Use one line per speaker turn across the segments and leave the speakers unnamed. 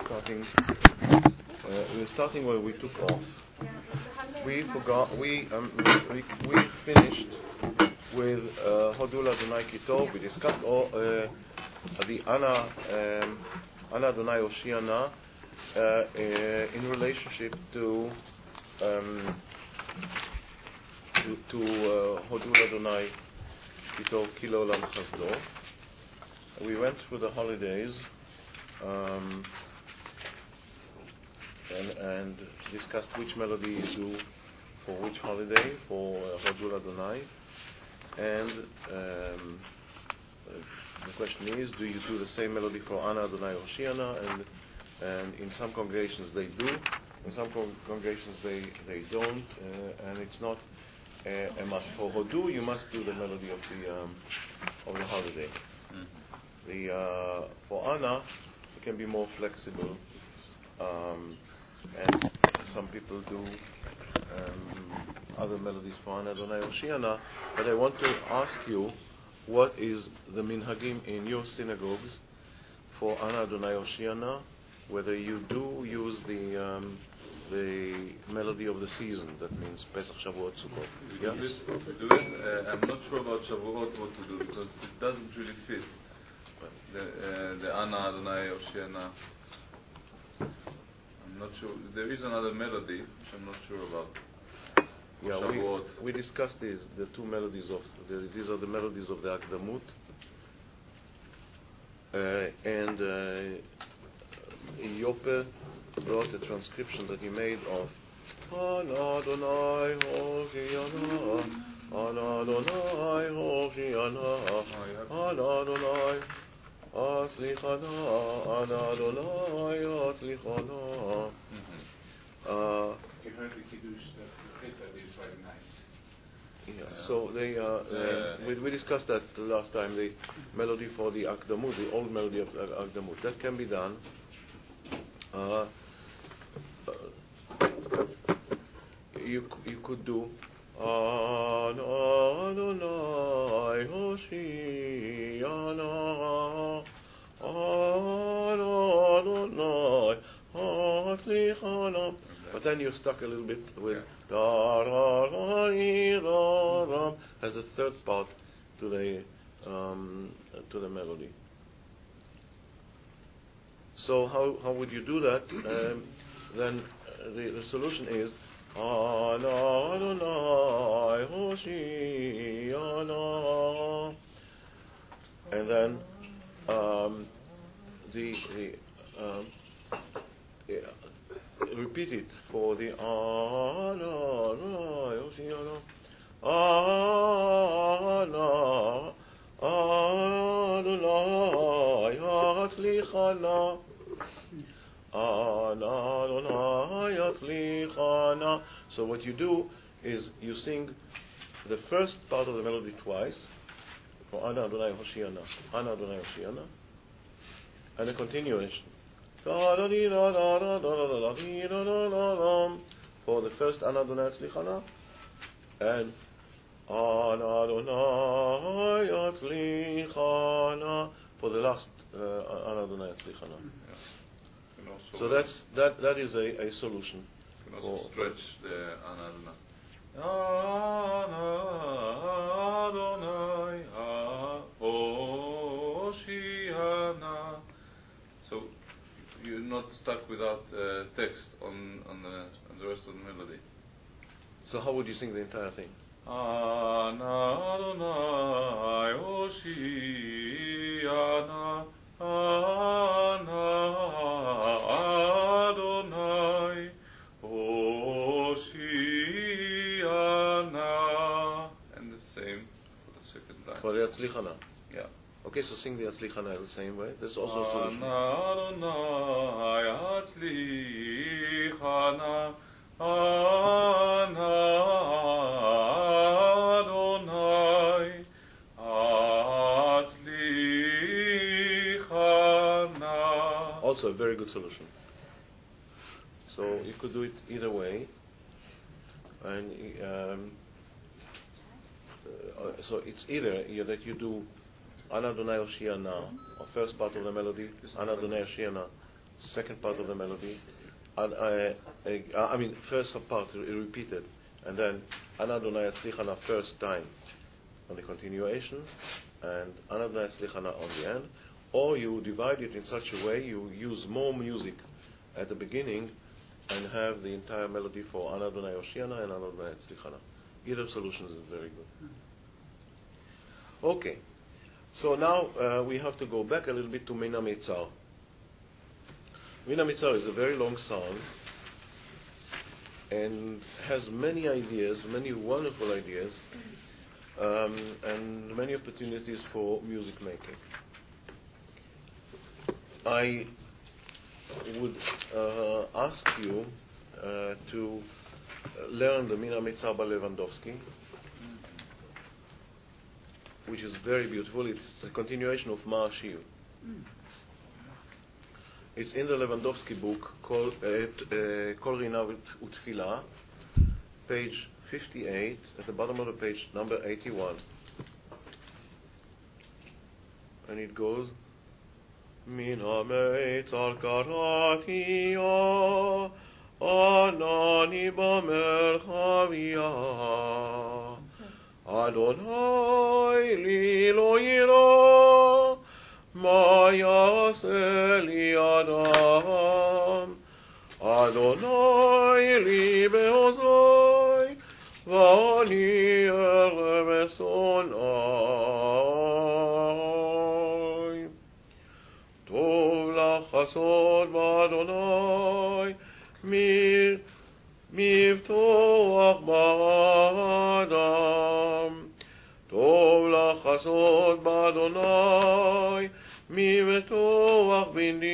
starting. We're starting where we took off. We forgot. We finished with Hodul Adonai Kitov. We discussed the Ana Adonai Oshiana in relationship to Hodul Adonai Kitov Kilo Lam Chasdo. We went through the holidays and discussed which melody you do for which holiday, for Hodul Adonai. And the question is, do you do the same melody for Ana Adonai Hoshiana? And in some congregations they do, in some congregations they don't, and it's not a must. For Hodu, you must do the melody of the holiday. For Ana, it can be more flexible, and some people do other melodies for Ana Adonai Hoshiana. But I want to ask you, what is the minhagim in your synagogues for Ana Adonai Hoshiana? Whether you do use the melody of the season, that means Pesach, Shavuot, Sukkot.
Yes? Do it. I'm not sure about Shavuot what to do, because it doesn't really fit. The Ana Adonai Hoshiana. I'm not sure. There is another melody which I'm not sure about.
Yeah, we discussed these. The two melodies these are the melodies of the Akdamut, and Yope brought a transcription that he made of Ana Adonai Hoshiana, Ana Adonai Hoshiana, Ana Adonai Atzlichana, Ana Adonai Atzlichana.
You heard the Kiddush that is very nice.
Yeah, so we discussed that last time, the melody for the Akdamut, the old melody of the Akdamut. That can be done. You could do Ana Adonai Hoshiana, Ana Adonai Hatzlichana. But then you're stuck a little bit with da da da da da as a third part to the melody. So how would you do that? Then the solution is Ana Adonai Hoshiana, and then repeat it for the Ana Adonai Hoshiana, Ana Adonai Hatzlichana, Ana Adonai Hatzlichana. So what you do is you sing the first part of the melody twice for Ana Adonai Hoshiana, Ana Adonai Hoshiana, and a continuation for the first Ana Adonai Hatzlichana, and Ana Adonai Hatzlichana for the last Ana Adonai Hatzlichana. So that is a solution.
You can also stretch the Ana Adonai Hoshiana. So you're not stuck without text on the rest of the melody.
So how would you sing the entire thing?
Ana Adonai Hoshiana, Ana Adonai Hoshiana, and the same for the second line.
For the Hatzlichana.
Yeah.
Okay, so sing the Hatzlichana the same way. There's also a solution.
Ana Adonai Hatzlichana, Ana Adonai Hatzlichana.
Also a very good solution. So you could do it either way, and so it's either that you do Ana Adonai Hoshiana, or first part of the melody, Ana Adonai Hoshiana, second part of the melody, and first part repeated, and then Ana Adonai Yatzlichana first time on the continuation, and Ana Adonai Yatzlichana on the end, or you divide it in such a way you use more music at the beginning and have the entire melody for Ana Adonai Hoshiana and Ana Adonai Yatzlichana. Either solution is very good. Okay, so now we have to go back a little bit to Min HaMeitzar. Min HaMeitzar is a very long song and has many ideas, many wonderful ideas, and many opportunities for music making. I would ask you to learn the Min HaMeitzar by Lewandowski, which is very beautiful. It's a continuation of Ma'ashir. It's in the Lewandowski book called Kol Rina Utfila, page 58, at the bottom of the page, number 81. And it goes, Min HaMeitzar karati Anani b'merchavia Adonai li lo yira Ma yaseh li adam Adonai li be'ozai V'ani erev esonai Tov lachasod b'Adonai Mivtoach ba'adam Tov lachasod b'Adonai Mivtoach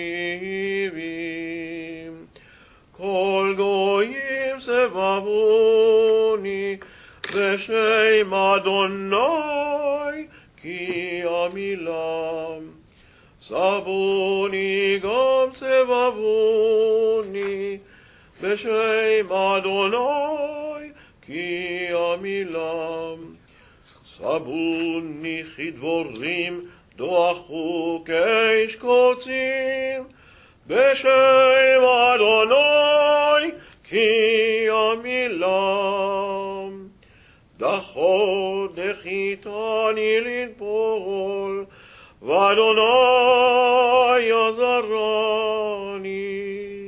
b'nivim Kol goyim sevavuni B'shem Adonai Ki amilam Sabuni gam sevavuni B'shem Adonai Ki amilam Sabuni chidvorim Doachu keish kotzim B'shem Adonai Ki amilam Dachot dechitani lidpol V'Adonai yazarani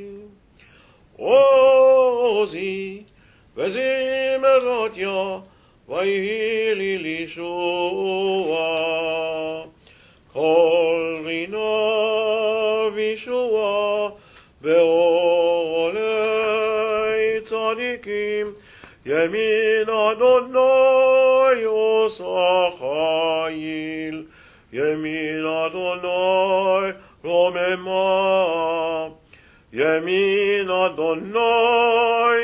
Ozi v'zimerotya v'yili lishua Kol rina v'shua be'olei tzadikim Yemin Adonai osachayil Yemin Adonai romema Yemin Adonai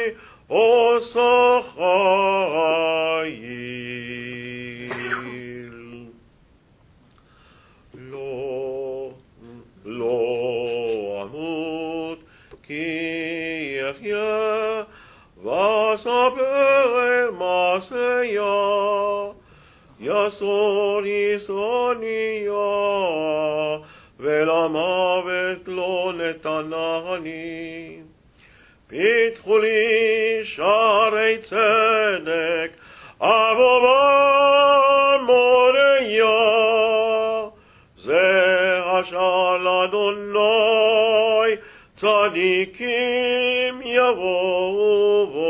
osachayil Lo amut ki yechya Vasaper maseya Yasor yisoniya Velamavet lo netanani Pitchu li sharei tzedek Avovam moreya Ze hashal Adonai Tzadikim yavovo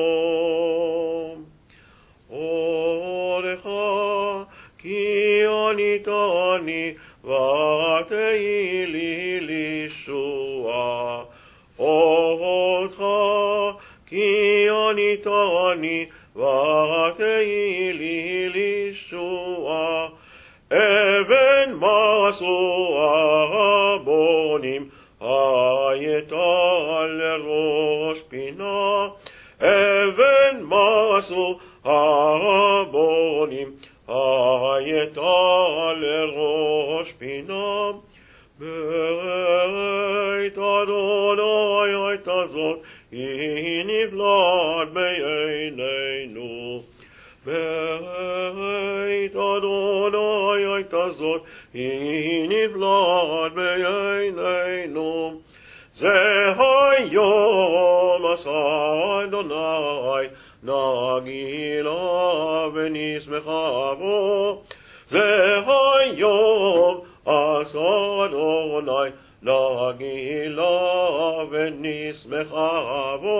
Orecha ki anitani V'atei li lishua Orecha ki anitani V'atei li lishua Even masu abonim Hayeta lerosh pina Even masu abonim Hayeta lerosh pina Beit Adonai haytazot Inivlad be'eineinu Beit Adonai haytazot Inivlad be'eineinu Zehayom asa Adonai nagila v'nismechavo. Zehayom asa Adonai nagila v'nismechavo.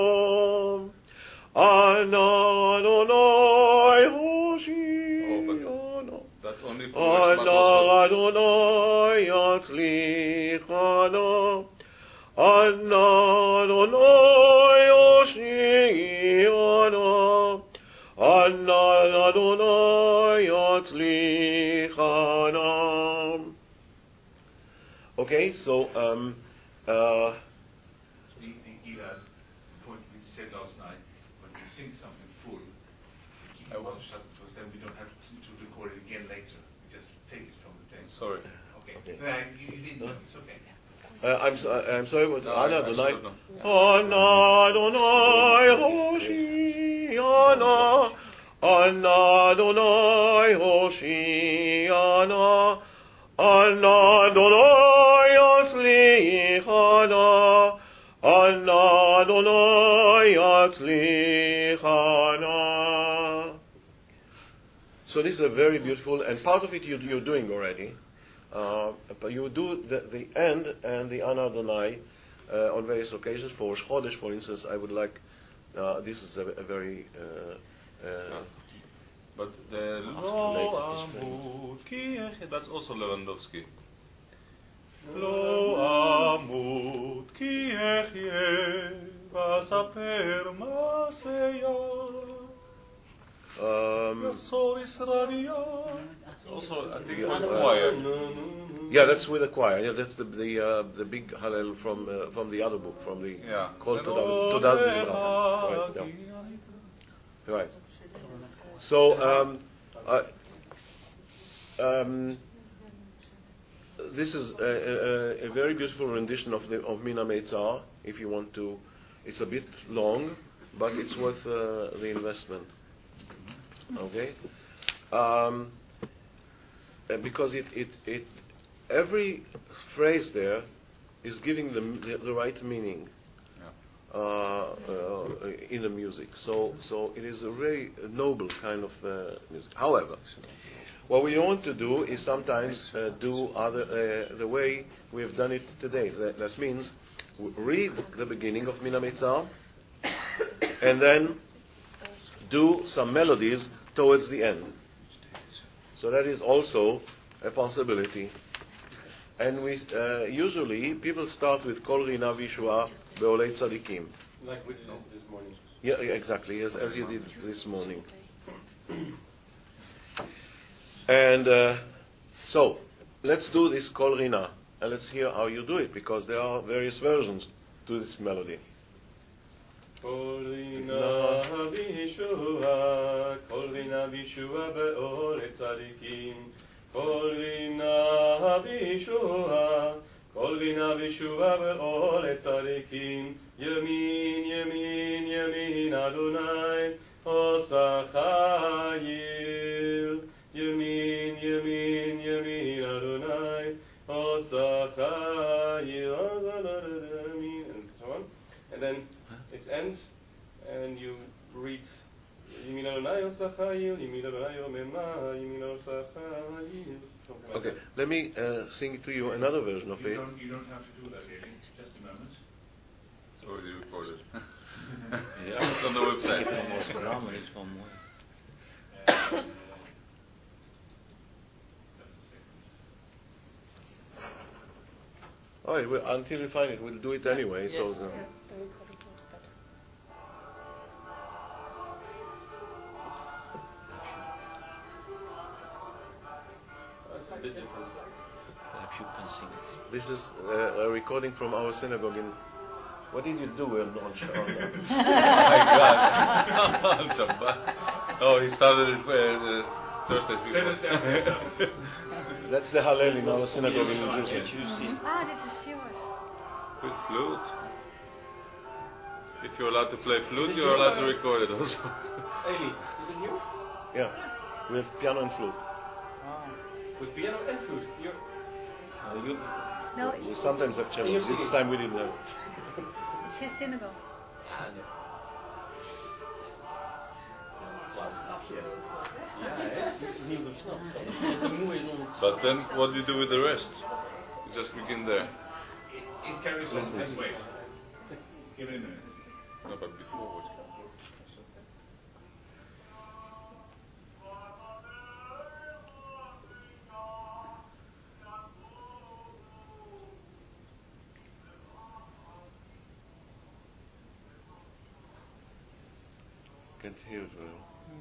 Ana Adonai Hoshiyana.
That's only for
Ana Adonai Yatzlichana. Ana Adonai Hoshiyana. Ana Adonai Yatzlichana. Okay, so
The Eli's point we said last night, when we sing something full, we keep our mouth shut because then we don't have to record it again later. We just take it from the text.
Sorry.
Okay.
Okay.
No, you didn't know. It's okay.
I'm sorry, but
No,
Ana
I
Adonai.
should have known.
Ana Adonai Hoshiyana. Ana Adonai Hoshiyana. Ana Adonai Yatzlichana. Ana Adonai Yatzlichana. So this is a very beautiful, and part of it you're doing already. But you do the end and the Ana Adonai on various occasions. For Rosh Chodesh, for instance, I would like, this is a very...
But the Lo Amut Ki Echad, that's also Lewandowski. Lo Amut Ki Echad Vasaper Maseya Yasor Isra'Elia. It's also, I think, for the choir.
Yeah, that's with the choir. Yeah, that's the big Hallel from the other book, from the called Todaz Zimra. Right. Yeah. Right. So this is a very beautiful rendition of Min HaMeitzah. If you want to, it's a bit long, but it's worth the investment. Okay, because it every phrase there is giving the right meaning in the music. So it is a very noble kind of music. However, what we want to do is sometimes do the way we have done it today. That means read the beginning of Min HaMeitzah and then do some melodies towards the end. So that is also a possibility. And we usually people start with Kol Rina Vishua Be'olei Tzadikim.
Like we did this morning.
Yeah, exactly, as you did this morning. And so let's do this Kol Rina, and let's hear how you do it, because there are various versions to this melody.
Kol Rina Vishua, Kol Rina Vishua Be'olei Tzadikim. Kol Rina Vishua, Kol Rina Vishua Be'olei Tzadikim. Yamin, Yamin, Yamin Adonai Osa Chayil. Yamin, Yamin, Yamin Adonai Osa Chayil. And so on. And then it ends, and you read Yamin Adonai Osa Chayil, Yamin Adonai Omema, Yamin Osa Chayil.
Okay, let me sing to you another version of it.
You don't have to do that, really. Just a moment.
It's already recorded. It's on the website.
Just a second.
All right, until we find it, we'll do it anyway.
Yes.
So.
The recording was better.
It's a bit different.
Perhaps you can sing it.
This is a recording from our synagogue in. What did you do on Shabbat?
Oh my God. On Shabbat. Oh, he started it Thursday
Send it down
before.
yourself.
That's the Hallel in our synagogue in
Did
Jerusalem.
you sing?
Ah, this is yours.
With flute. If you're allowed to play flute, you're allowed to record it also.
Eli, is it you?
Yeah, with piano and flute.
With piano and flute.
No,
We sometimes have cello. This time we didn't have.
it's his synagogue.
But then, what do you do with the rest? You just begin there.
It carries on this way. Give it a minute.
No, but before what?
Can't hear it well.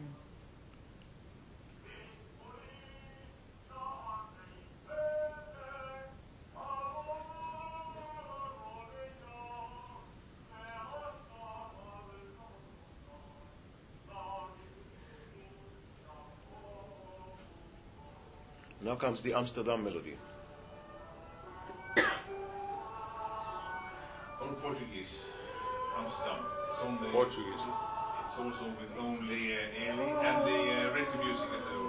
Now comes the Amsterdam melody.
All Portuguese. Amsterdam. It's only
Portuguese.
It's also with only Eli and the written music as well.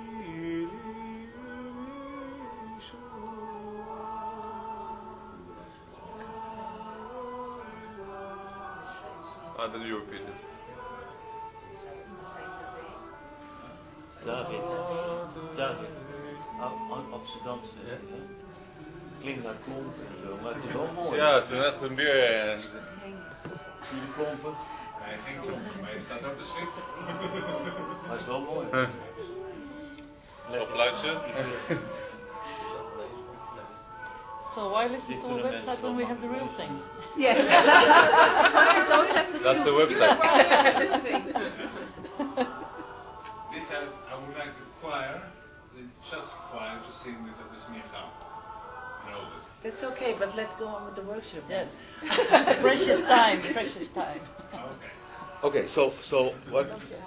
Then you repeat it.
David, Amsterdamse, klinkt naar klompen en zo, maar het is wel mooi.
Ja, het is echt een beer.
Zie je de klompen?
Nee, geen klomp, maar je staat op de schip.
Maar het is wel mooi.
Zo fluitje.
So why listen to a website when we have the real thing?
Yes.
That's the website.
This I would like the choir, the church choir, to sing this at the Smicha in August.
It's okay, but let's go on with the worship. Yes. Precious time.
Okay.
Okay, so what?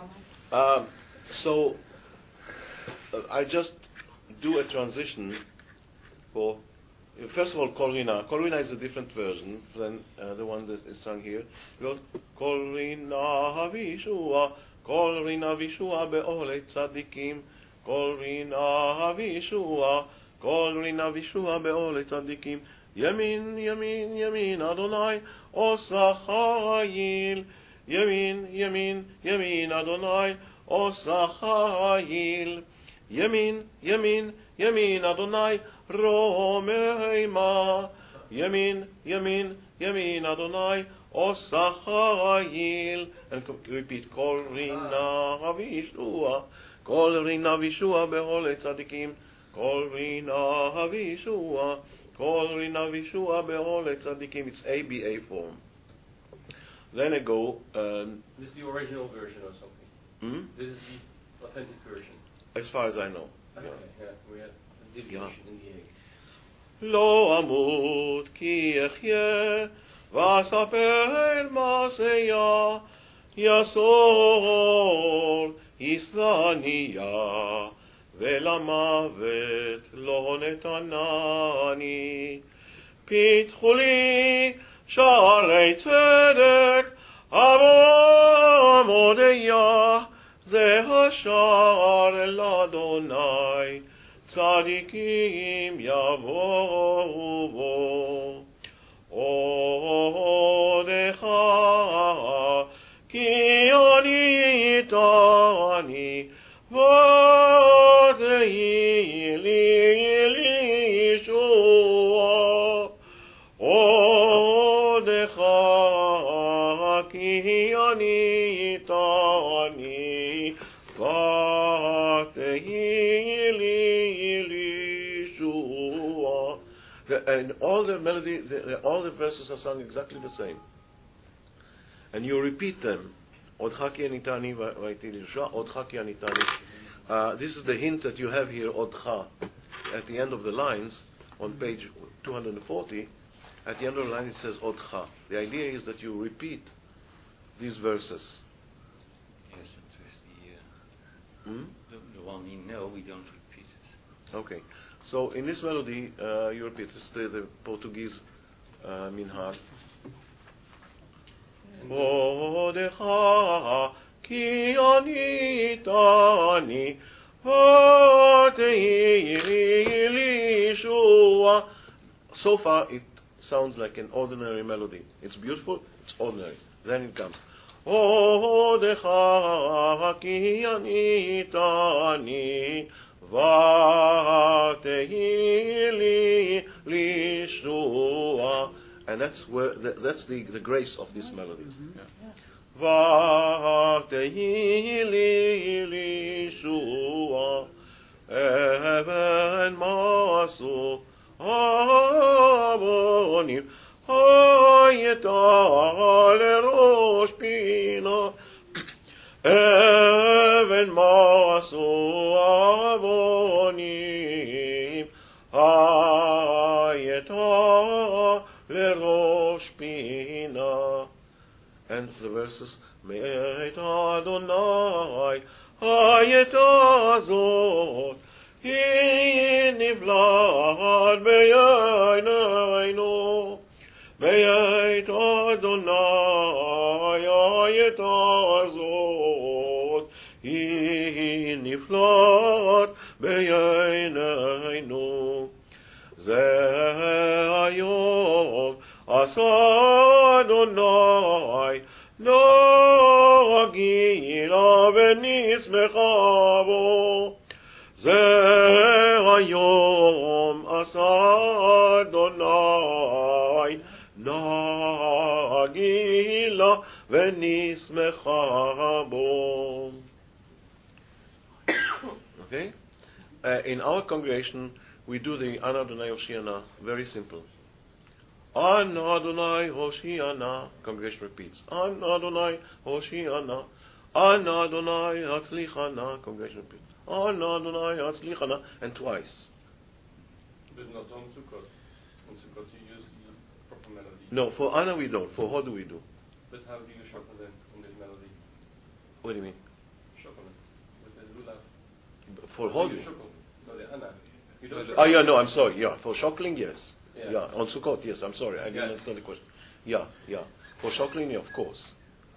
I just do a transition for. First of all, Korina. Korina is a different version than the one that is sung here. Because Korina Vishua, Korina Vishua be'ole tzadikim, Korina Vishua, Korina Vishua be'ole tzadikim, Yamin, Yamin, Yamin Adonai, Osachayil, Yamin, Yamin, Yamin Adonai, Osachayil, Yamin, Yamin, Yamin Adonai, Romeima, Yamin, Yamin, Yamin Adonai, Osachayil. And repeat, Kol Rina Vishua, Kol Rina Vishua Be'ole Tzadikim, Kol Rina Vishua, Kol Rina Vishua Be'ole Tzadikim. It's ABA form. Then I go.
This is the original version or something? This is the authentic version.
As far as I know.
Okay, yeah, we had a deviation in the egg.
לא אמות כי אחיה ואספר מעשיה יסור ישניה ולמוות לא נתנני פיתחו לי שערי צדק עמודיה זה השער לאדוני צדיקים יבואו בו עודך כי אני תעני ותהי לי ישועה עודך כי אני תעני ותהי לי ישועה. And all the melody, all the verses are sung exactly the same. And you repeat them. Odcha ki anitani v'aiti li Yeshua, Odcha ki anitani. This is the hint that you have here, Odcha. At the end of the lines, on page 240, at the end of the line it says Odcha. The idea is that you repeat these verses.
Yes, it was the one we know, we don't repeat it.
Okay. So in this melody, you repeat. It's the Portuguese minhag. Odecha ki ani tani v'tehi li Yeshua. so far it sounds like an ordinary melody. It's beautiful, it's ordinary. Then it comes. Odecha ki anitani v'tehili lishua. And that's where that's the grace of this melody. V'tehili lishua even masu avonim hayeta lerosh pina even masu avonim hayeta lerosh pina. And the verses Me'et Adonai hayeta zot hi nivlad b'yaynayno Me'et Adonai hayeta zot hi nivlad b'yaynayno Ze hayom asa Adonai Nagila v'nismecha bo Ze hayom asa Adonai Nagila v'nismecha bo. Okay? In our congregation, we do the Ana Adonai Hoshiana very simple. Ana Adonai Hoshiana. Congregation repeats. Ana Adonai Hoshiana. Ana Adonai Hatzlichana. Congregation repeats. Ana Adonai Hatzlichana. And twice.
But not on Sukkot. On Sukkot you use the proper melody.
No, for Ana we don't. For Hodu we do.
But how do you shuffle then on this melody?
What do you mean?
Shuffle it. With the lulav.
For
How do
Hodu?
you shuffle? No, the Ana. You don't
Oh yeah, no, I'm sorry. Yeah, for Shokling, yes.
Yeah.
On Sukkot, yes. I'm sorry, I didn't understand the question. Yeah. For Shokling, of course.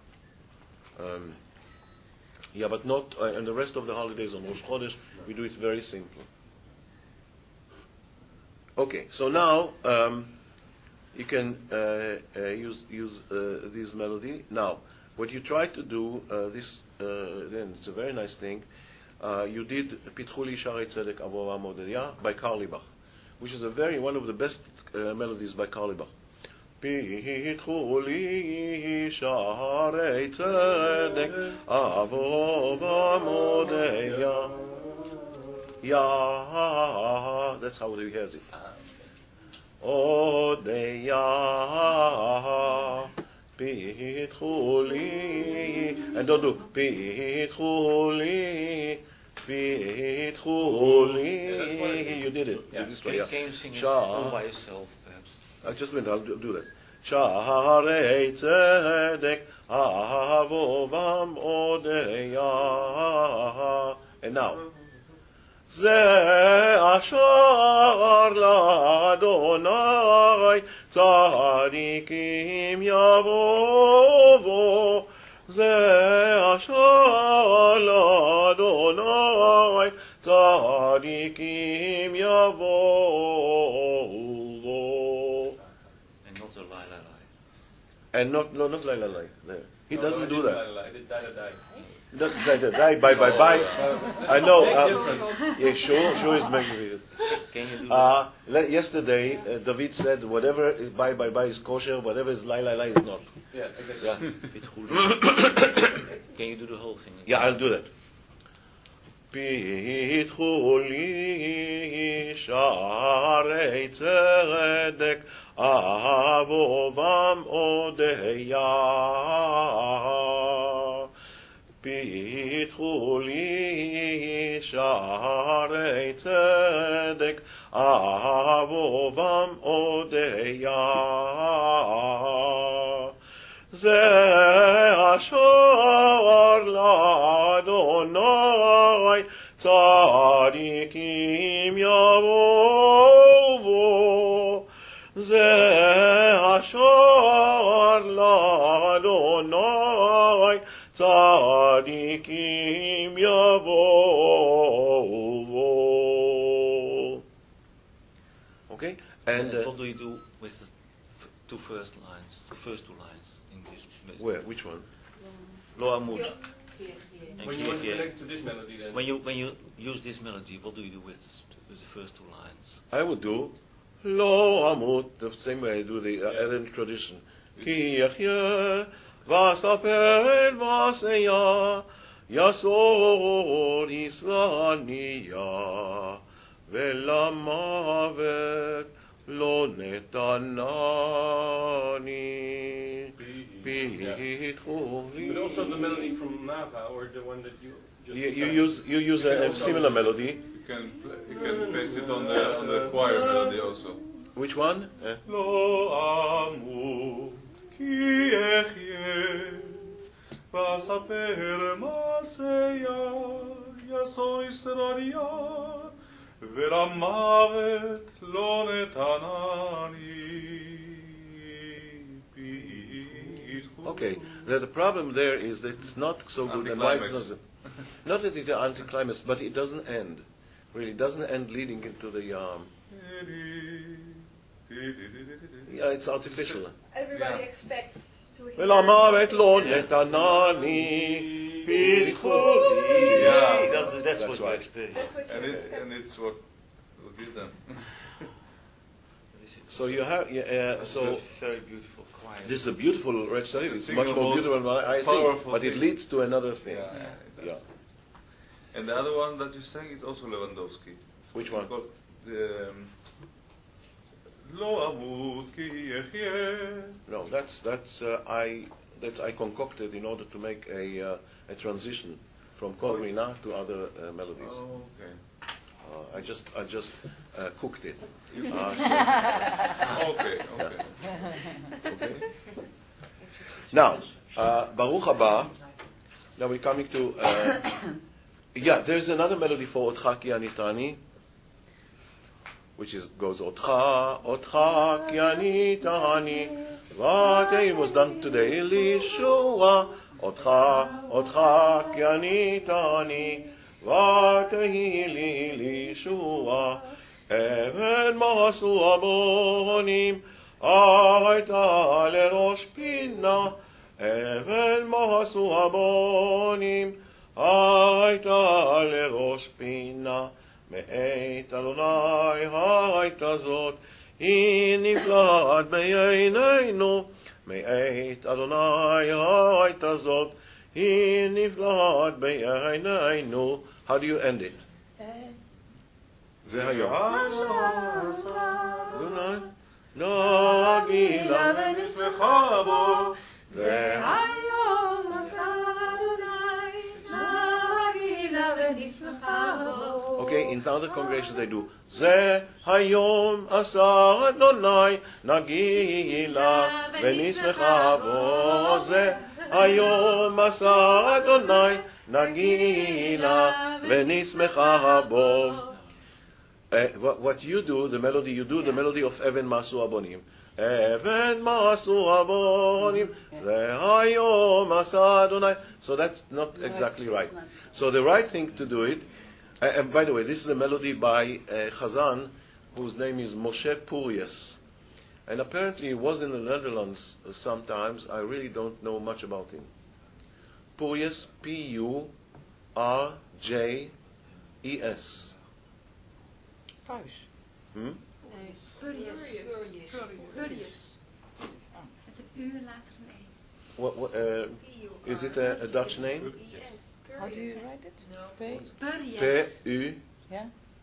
But not and the rest of the holidays on Rosh Chodesh. We do it very simple. Okay, so now you can use this melody. Now, what you try to do then it's a very nice thing. You did Pitchuli Sharei Tzedek Avovam Odeya by Carlebach, which is one of the best melodies by Carlebach. Pitchuli Sharei Tzedek Avovam Odeya. Ya, that's how he has it. Odeya. Pitchuli, and don't do Pitchuli. You did it.
Yeah.
This
Can
way,
you sing it all by yourself, perhaps?
Just a minute, I'll do that. Sharei tzedek avovam odeya. And now. Ze ashar l'Adonai tzadikim yavovo. Ze ashar l'Adonai tzadikim yavovo.
And not a lai lai lai.
And not lai lai lai. He doesn't do that.
I did die.
Die, bye. I know. Yeah, sure is magnificent.
Can you do that?
Yesterday, David said whatever is bye is kosher, whatever is lai is not.
Yeah, exactly.
Yeah.
Can you do the whole thing?
Yeah, I'll do that. Pitchuli sharei tzedek avovam odeya. Pitchuli sharei tzedek avovam odeya. Ze ashar l'Adonai tzadikim yavovo. Ze ashar l'Adonai tzadikim yavovo. Okay? And
what do you do with the two first lines, the first two lines in this?
where? Which one?
Lo Amud.
Here.
And
When you want to
Kieh.
connect to this melody, then.
When you use this melody, what do you do with the first two lines?
I would do Lo Amut, the same way I do the Eden tradition. Ki yachye v'asaper v'aseya yasor Isra'aniya ve'lamavet lo netanani
But also the melody from Nava, or the one that you just.
You use a similar melody.
You can paste it on the choir melody also.
Which one?
Lo amu ki echye v'asaper maseya yaso Isra'aniya ve'lamavet lo netanani.
Okay, the problem there is that it's not so good. And why it's not, not that it's an anticlimax, but it doesn't end. Really, it doesn't end leading into the. Yeah, it's artificial.
Everybody expects to hear.
Ve'lamavet lo netanani pircholi.
Yeah.
That's
That's
what
right.
you expect.
That's what you expect.
And it's what gives them.
So you have. So
Very beautiful choir.
this is a beautiful Red Shari. It's
The
much more
most
beautiful than I
powerful
sing, but it
thing.
leads to another thing.
Yeah, it does.
Yeah.
And the other one that you sang is also Lewandowski.
Which one?
It's called, Lo amut ki yechye.
No, that's I concocted in order to make a transition from Korina to other melodies.
Oh, okay.
I just cooked it.
Okay.
Okay. Now, Baruch Haba. Now we're coming to. There's another melody for Otcha Ki Anitani, which goes Otcha Ki Anitani. It was done today. Lishua Otcha Ki Anitani. Vatehi li Lishua. Even Masu Abonim. Aita lerosh Pina. Even Masu Abonim. Aita lerosh Pina. Me'et Adonai Aita Zot. Hi niflat b'yeineinu. Me'et Adonai Aita Zot. Hi niflat b'yeineinu. How do you end it? זה היום. אדוני נגילה ונשמחה בו. זה
היום עשה אדוני, נגילה ונשמחה בו.
Okay, in the other congregations they do זה היום עשה אדוני נגילה ונשמחה בו. זה היום עשה אדוני נגילה ונשמחה בו. What you do, the melody you do, the melody of Even Masu Abonim. Even Masu Abonim. Hayom Asa Adonai. So that's not exactly right. So the right thing to do it, and by the way, this is a melody by Chazan, whose name is Moshe Purius. And apparently he was in the Netherlands sometimes. I really don't know much about him. Purius, P-U-R-J-E-S. Hmm?
Purius. Met een uur later nee.
What, is it a Dutch name?
How do you write it?
No.
P?
P-U-R-J-E-S.
Yeah?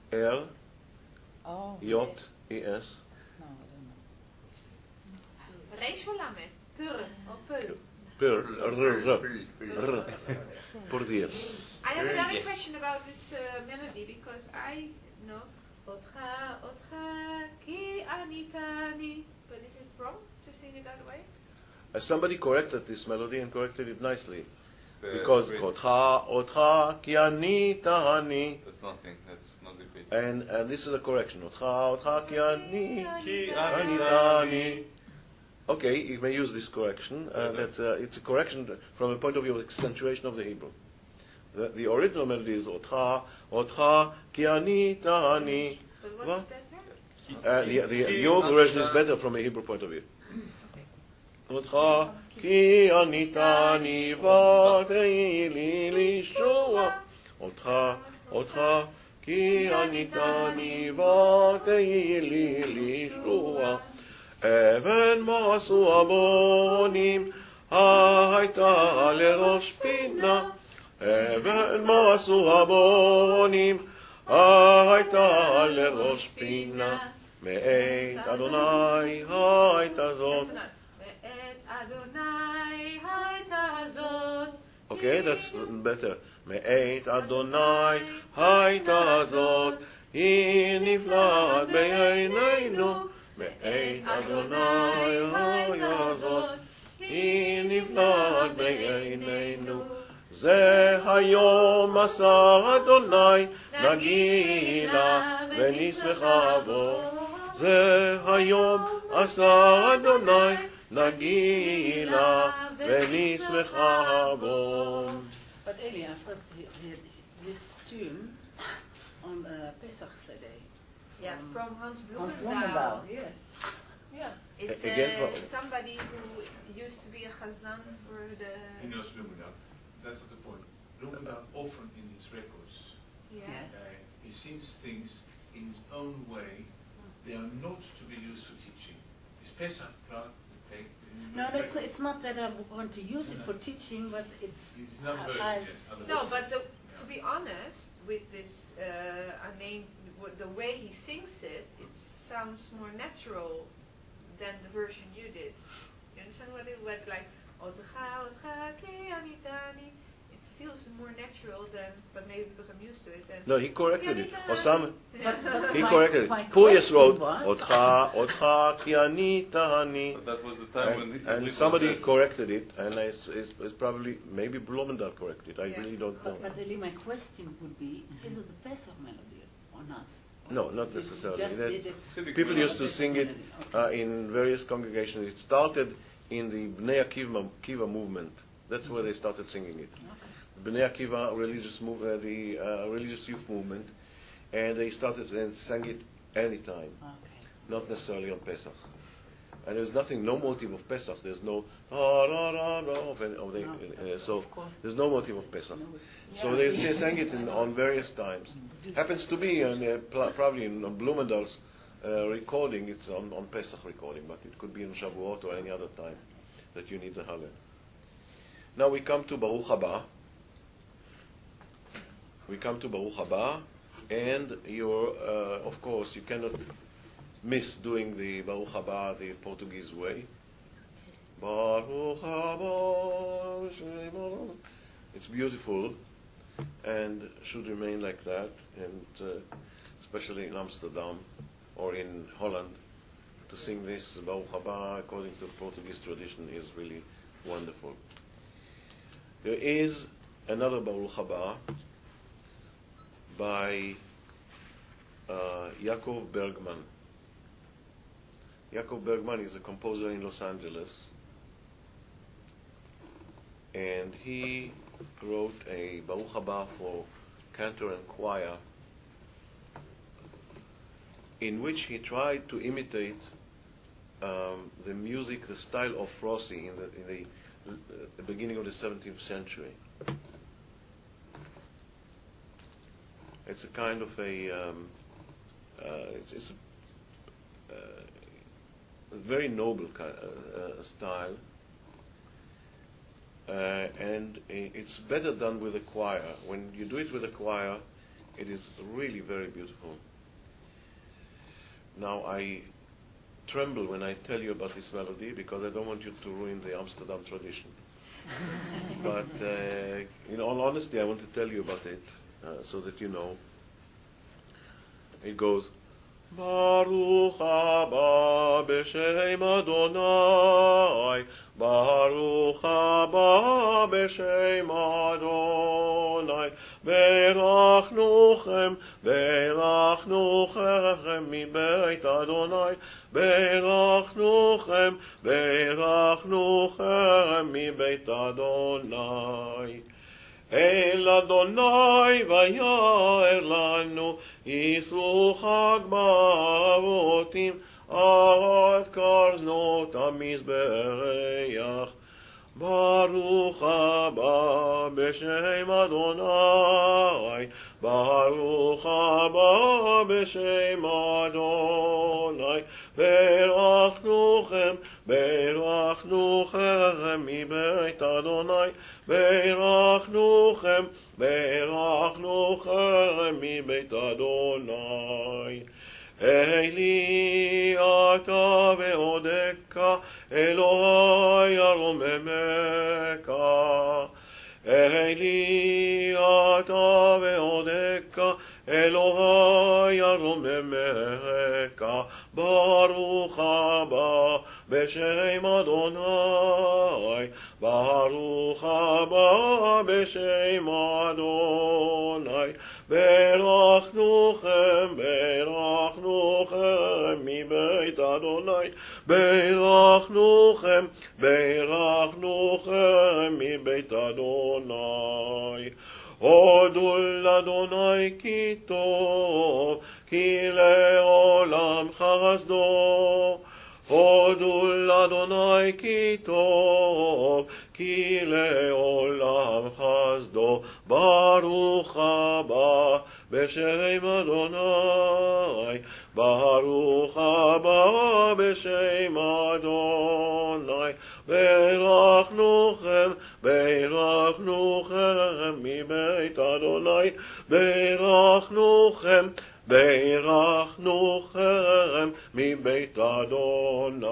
Oh.
E
No, I don't know.
Reis lamet. Pur. Or pul.
Purius.
I have another question about this melody because I know Otcha ki anitani. But is it wrong to sing it that way?
Somebody corrected this melody and corrected it nicely.
The
Because
grade.
Otcha ki anitani.
That's nothing. That's not the grade.
And this is a correction. Otcha ki anitani. Okay, you may use this correction. It's a correction from the point of view of accentuation of the Hebrew. The original melody is Otcha ki anitani.
But what is that
Your version is better from a Hebrew point of view. אותך כי עניתני ותהי לי לישוע. אותך כי עניתני ותהי לי לישוע. אבן מעשו הבונים הייתה לראש פינה. אבן מעשו הבונים הייתה לראש פינה. מאת אדוני הייתה זאת. Okay, that's better. מאת אדוני הייתה זאת, היא נפלאת בעינינו. מאת אדוני הייתה זאת, היא נפלאת בעינינו. זה היום עשה אדוני, נגילה ונשמחה בו. זה היום עשה אדוני, נגילה ונשמחה בו.
But Elia, first this tune on Pesach today.
Yeah, from Hans
Hans
Blumendahl.
Blumendahl, yes. Yeah.
It's somebody who used to be a chazan for the...
He knows Blumendahl. That's not the point. Blumendahl often in his records,
Yeah.
he sings things in his own way. They are not to be used for teaching. It's Pesach, Clark.
No, it's not that I want to use it for teaching, but
it's not version, yes.
No, but to be honest, with this name, the way he sings it, it sounds more natural than the version you did. You understand what it was like? It feels more natural than, but maybe because I'm used to it. Then
No, he corrected it. Or some, he
my-
corrected it.
my
Purius wrote,
question was-
Otcha ki ani tahani.
But that was the time when
And somebody corrected it, and it's probably, maybe Blumendahl corrected it. I really don't know.
But Eli, my question would be, is it the Pesach melody or not?
No, not necessarily.
Just
That-
did it-
Civic
People
melody.
used to sing it in various congregations. It started in the Bnei Akiva movement. That's where they started singing it. Bnei Akiva religious the religious youth movement, and they started and sang it anytime,
Okay.
not necessarily on Pesach. And there's nothing, no motive of Pesach. There's no so
Of course.
there's no motive of Pesach.
Yeah.
So they sang it on various times. Happens to be probably in Blumendahl's recording. It's on Pesach recording, but it could be in Shavuot or any other time that you need the Hallel. Now we come to Baruch Haba. And of course, you cannot miss doing the Baruch Haba the Portuguese way. Baruch Haba, it's beautiful and should remain like that, and especially in Amsterdam or in Holland, to sing this Baruch Haba according to Portuguese tradition is really wonderful. There is another Baruch Haba by Yaakov Bergman. Yaakov Bergman is a composer in Los Angeles, and he wrote a Baruch Haba for cantor and choir, in which he tried to imitate the music, the style of Rossi in the beginning of the 17th century. It's a kind of a very noble style, and it's better done with a choir. When you do it with a choir, it is really very beautiful. Now I tremble when I tell you about this melody because I don't want you to ruin the Amsterdam tradition. But in all honesty, I want to tell you about it so that you know. It goes, Baruch haba b'shem Adonai, Baruch haba b'shem Adonai, Berachnuchem mibeit Adonai, Berachnuchem mibeit Adonai. El Adonai vaya'er lanu, ישרו חג באבותים, ארות קרנות המזבח. ברוך הבא בשם אדוני, ברוך הבא בשם אדוני, ברכנוכם, ברכנוכם מבית אדוני, ברכנוכם, ברכנוכם מבית אדוני. אלי אתה ועודך, אלוהי ארוממך. אלי אתה ועודך, אלוהי ארוממך. ברוך הבא בשם אדוני, ברוך הבא בשם אדוני. ברכנוכם, ברכנוכם מבית אדוני, ברכנוכם, ברכנוכם מבית אדוני. הודו לאדוני כי טוב, כי לעולם חסדו. הודו לאדוני כי טוב, כי לעולם חסדו. ברוך הבא בשם אדוני, ברוך הבא בשם אדוני. ברכנוכם, ברכנוכם מבית אדוני, ברכנוכם, ברכנוכם מבית אדוני.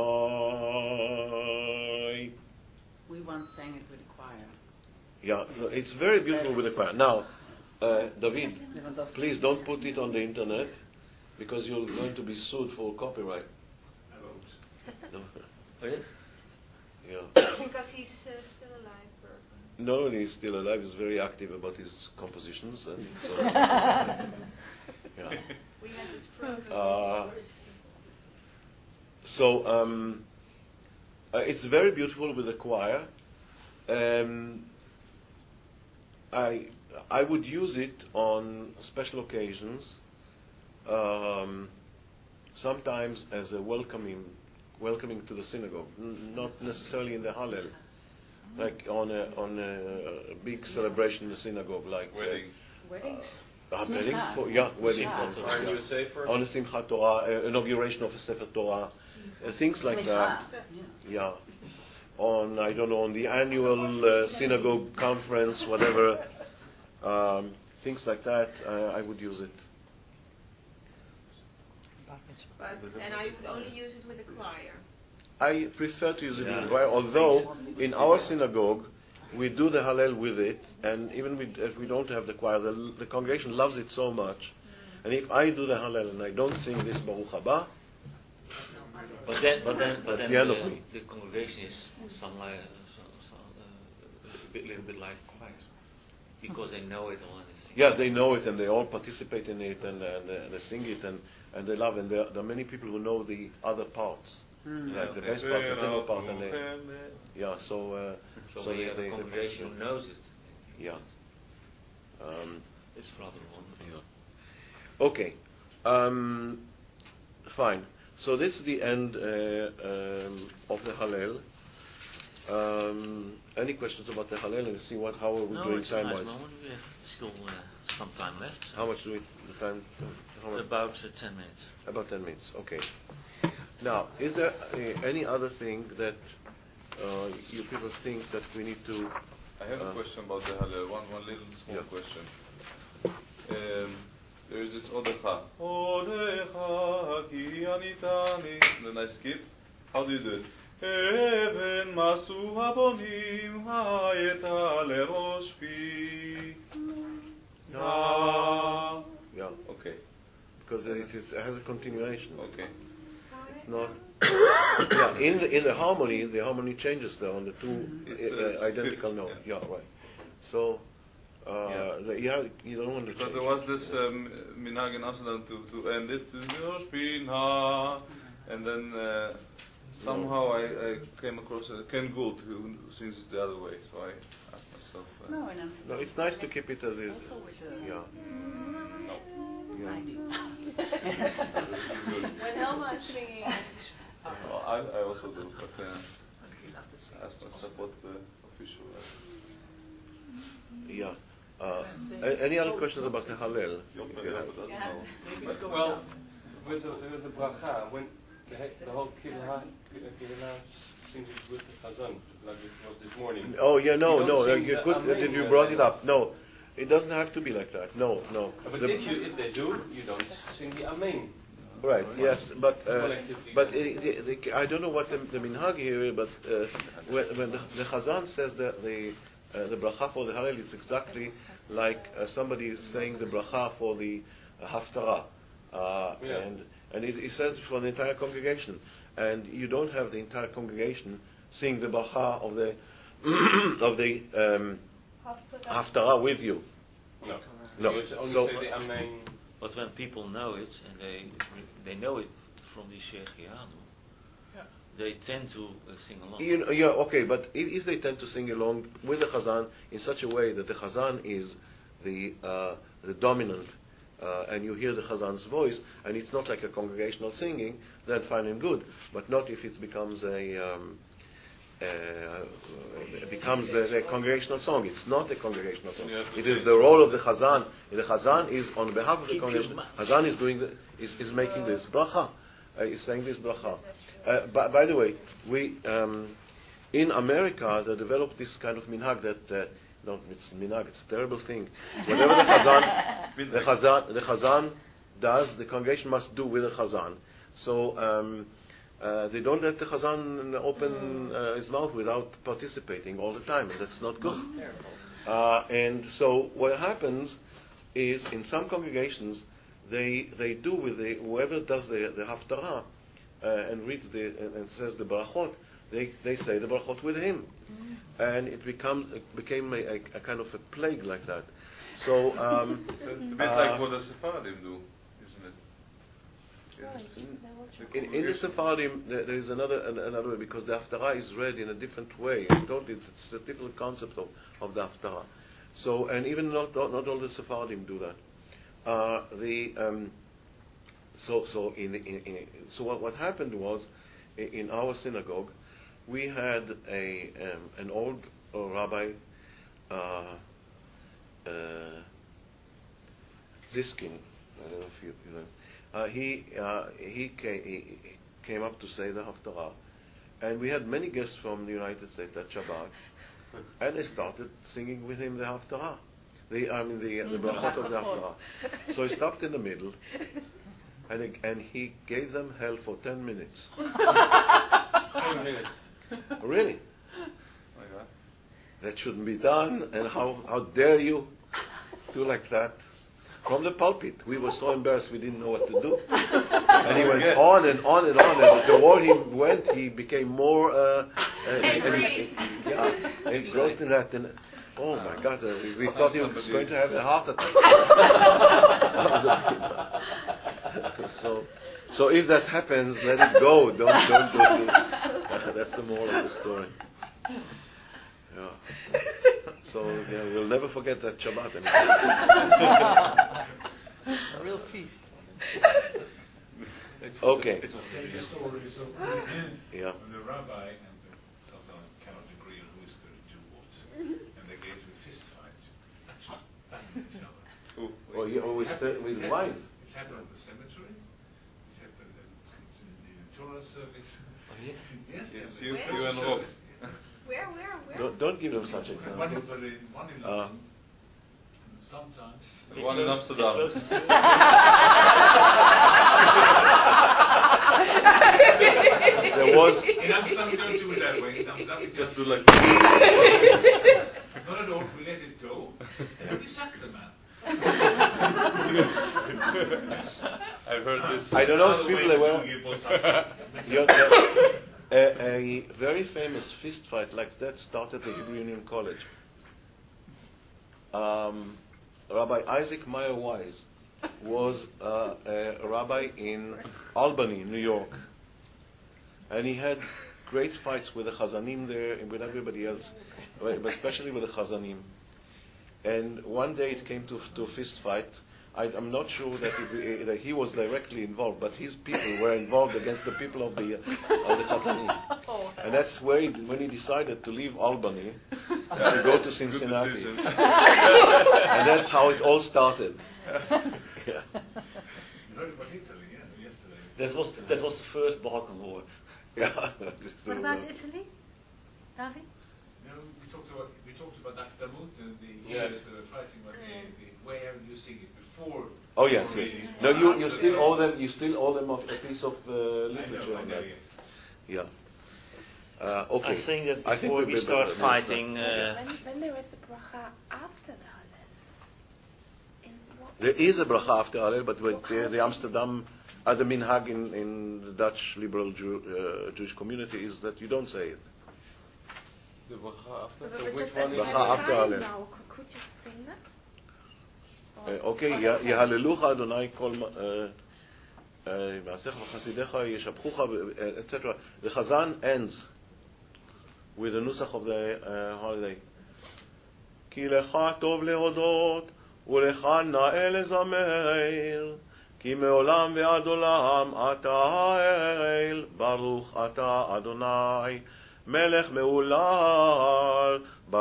We once sang it with the choir.
Yeah, so it's very beautiful with the choir. Now, David, please don't put it on the internet because you're going to be sued for copyright.
I won't.
No.
Oh, yes?
Yeah.
Because he's still alive.
No, he's still alive. He's very active about his compositions, and so. Yeah.
We had this program.
It's very beautiful with the choir. I would use it on special occasions, sometimes as a welcoming to the synagogue, not necessarily in the Hallel, like on a big celebration in the synagogue, like
Wedding.
Wedding?
wedding, wedding, for instance,
Are you safer?
on a Simchat Torah, inauguration of a Sefer Torah, things like that. Yeah. On, I don't know, on the annual synagogue conference, whatever, things like that, I would use it.
And I would only use it with the choir.
I prefer to use it with the choir, although in our synagogue we do the Hallel with it, and even if we don't have the choir, the congregation loves it so much. And if I do the Hallel and I don't sing this Baruch Haba,
But then
the end of me.
the congregation is a little bit like choir, because they know it all and they sing.
Yeah, they know it and they all participate in it and they sing it and they love it. And there are many people who know the other parts, like the best part, the tenor part, and so
when you have a congregation who knows it,
yeah.
it's rather wonderful.
Yeah. Okay. Fine. So this is the end of the Hallel. Any questions about the Hallel? And see how are we doing
it's
time
a nice
wise?
moment. We have still some time left. So
How much do we the time? How much?
about 10 minutes.
About 10 minutes. Okay. Now, is there any other thing that you people think that we need to?
I have a question about the Hallel. One little small question. There is this Odecha. Odecha ki anitani. Then I skip. How do you do it? Even masu habonim hayeta lerosh pi.
Yeah.
Okay.
Because it has a continuation.
Okay.
It's not. Yeah. In the harmony changes there on the two
It's
identical
fifth,
notes.
yeah.
Yeah. Right. So. You don't want to
Because
change
there was this minhag in Amsterdam to end it to and then Somehow I came across Ken Gould who sings it the other way, so I asked myself.
No, and I'm
No, it's nice to keep it as is.
also with the.
Yeah.
No.
I do.
When Elma is singing,
Well, I also do, but I asked myself what's the official.
Yeah. Any other questions about the Hallel?
Well, with the bracha, when the whole Kehillah sings it with the Chazan, like it was this morning.
Oh yeah, no.
You
Good that you brought it up. No, it doesn't have to be like that. No.
But if they do, you don't sing the Amen.
Right. Yes, but I don't know what the minhag here is, but when the Chazan says that the bracha for the Hallel, it's exactly like somebody saying the bracha for the haftarah, and it says for the entire congregation, and you don't have the entire congregation sing the bracha of the of the haftarah with you. No.
You only
So
say the Amen.
But when people know it, and they know it from the Shechianu, they tend to sing along.
Okay, but if they tend to sing along with the Chazan in such a way that the Chazan is the dominant, and you hear the Chazan's voice, and it's not like a congregational singing, then fine and good. But not if it becomes a congregational song. It's not a congregational song. It is the role of the Chazan. The Chazan is on behalf of the congregation. Chazan is doing is making this bracha. Is saying this bracha. By the way, we in America they developed this kind of minhag that no, it's minhag. It's a terrible thing. Whatever the Chazan does, the congregation must do with the Chazan. So. They don't let the Chazan open his mouth without participating all the time, and that's not good. And so what happens is, in some congregations, they do with whoever does the haftarah and reads and says the barachot, they say the barachot with him, and it became a kind of a plague like that. So
It's a bit like what the Sephardim do, isn't it?
In the Sephardim, there is another way, because the haftarah is read in a different way. It's a different concept of the haftarah. So, and even not all the Sephardim do that. So what happened was, in our synagogue, we had an old rabbi, Ziskin. I don't know if you know. He came up to say the haftarah, and we had many guests from the United States at Shabbat, and they started singing with him the haftarah, the brachot of the haftarah. So he stopped in the middle, and he gave them hell for 10 minutes.
10 minutes.
Really?
Oh my God.
That shouldn't be done, and how dare you do like that? From the pulpit. We were so embarrassed we didn't know what to do. And he went on and on and on, and the more he went, he became more engrossed in that. And oh my God, we thought he was going to have a heart attack. So if that happens, let it go. Don't do it. That's the moral of the story. Yeah. So we'll never forget that Shabbat.
A real feast.
Okay.
The story is so
Yeah.
when the rabbi and the Chazan cannot agree on who is going to do what, and they get into a fist fight, actually banging each other.
With wise.
It happened at the cemetery. It happened in the Torah service.
Oh, yeah?
Yes.
You and Rob.
Where?
Don't give them such examples.
One in London. Sometimes.
The one in Amsterdam.
There was.
In Amsterdam we don't do it that way. In Amsterdam we
Just do like.
Not at all. We let it go, and then we sack the man.
I've heard this.
I don't know if people are aware. A very famous fist fight like that started at Hebrew Union College. Rabbi Isaac Meyer Wise was a rabbi in Albany, New York. and he had great fights with the Chazanim there and with everybody else, but especially with the Chazanim. And one day it came to a fist fight. I'm not sure that he was directly involved, but his people were involved against the people of the Chazanim. And that's when he decided to leave Albany to go to Cincinnati. And that's how it all started.
You heard about Italy, yesterday.
That was the first Balkan War.
Yeah.
What about Italy, David?
We talked about Akhdamut and the years that were fighting, but where you sing it before.
Oh yes. No, you still owe them. You still owe them a piece of literature on that. Yeah. Okay.
I think that before we start fighting,
when there is a bracha after the Hallel,
there is a bracha after Hallel, but with the Amsterdam, the minhag in the Dutch liberal Jewish community is that you don't say it.
The bracha after?
but
So which
just
one is
Bracha after Hallel.
now, could you sing that?
Okay, יהללוך אדוני כל מעשיך וחסידיך ישבחוך, etc. The Chazan ends with the nusach of the holiday. כי לך טוב להודות ולך נאה לזמר, כי מעולם ועד עולם אתה האל, ברוך אתה אדוני מלך מהולל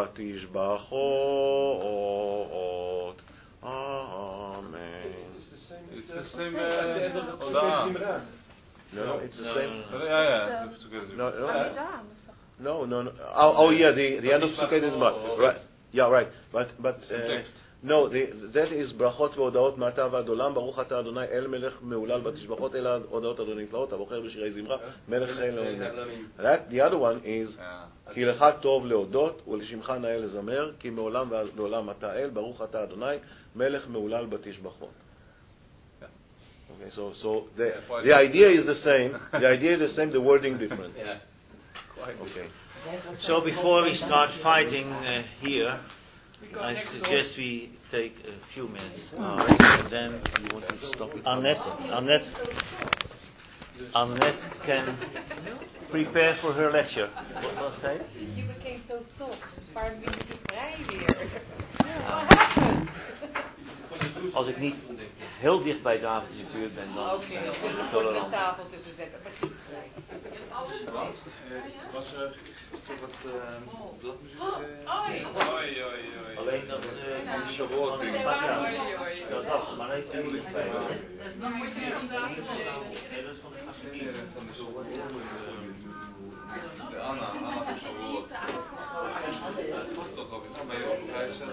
בתשבחות. Amen.
It's the same.
No, it's the same. No. Oh, yeah, the end of Sukkot is right. Yeah, right. But no, that is brachot והודאות מעתה ועד עולם, ברוך אתה אדוני אל מלך מהולל בתשבחות, אלה הודעות אדוני נפלאות, הבוחר בשירי זמרה, מלך חיים לעולמים. The other one is כי לך טוב להודות ולשמך נאה לזמר, כי מעולם ועולם אתה אל, ברוך אתה אדוני מלך מהולל בתשבחות. Okay, so the idea is the same. The idea is the same. The wording different.
yeah.
Okay.
So before we start fighting here, I suggest we take a few minutes. And then
You want to stop it?
Annette can prepare for her lecture. What was say?
You became so soft. Waarom ben je vrij weer?
Als ik niet heel dicht bij David in de buurt ben, dan
Oké, dan zullen we voor de tafel tussen zetten. Maar goed.
Was er toch wat bladmuziek?
alleen dat
Shavuot ding.
dat, maar niet heel dicht bij.
Dan moet je vandaag
Dat is van de Assemblée.
De Anna van Shavuot. Toch nog iets mee over reizen.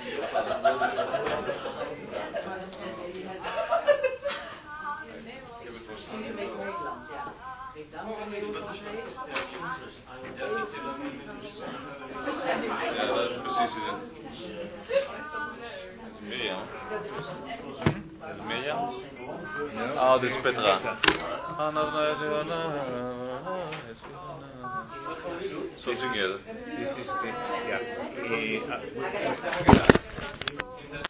Ik heb het waarschijnlijk wel. Ja, dat is precies het. Dat is Mirjam. Dat is Mirjam? Oh, dit is Petra. Zo zing je dat.
This is the, yeah.